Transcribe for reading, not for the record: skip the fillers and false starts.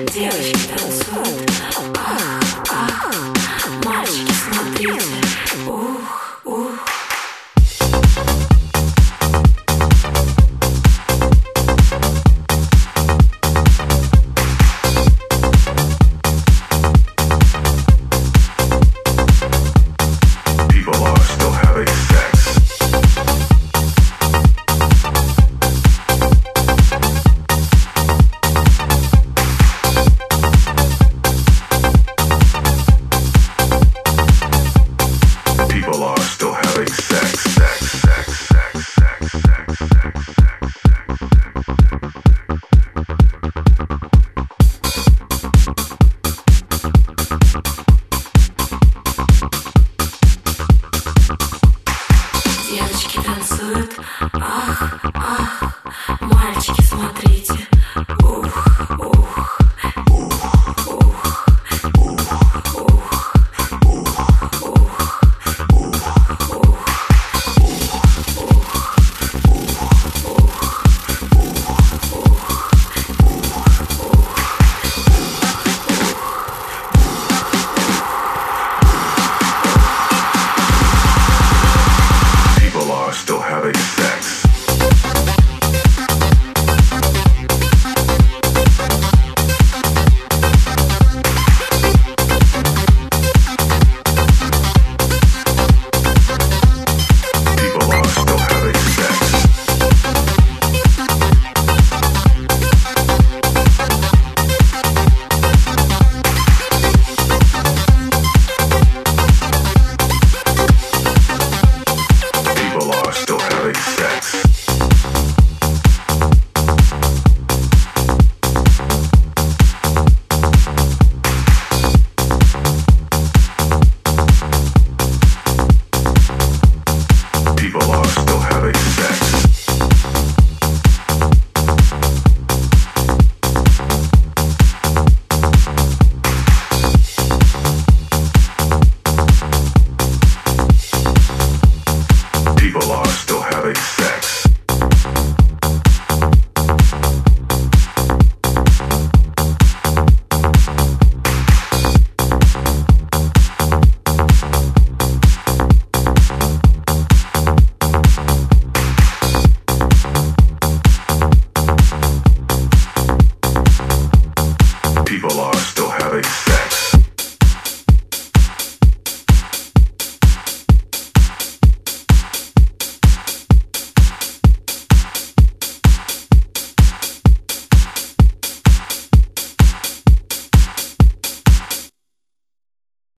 Девочки танцуют, ах, ах, мальчики, смотрите, ух, ух. Девочки танцуют, ах, ах, мальчики, смотрите, ух, ух, ух, ух, ух, ух, ух, ух, ух. Still having sex. People are still having sex. People are still having sex. People are still having sex. People are still having sex. People are still having sex.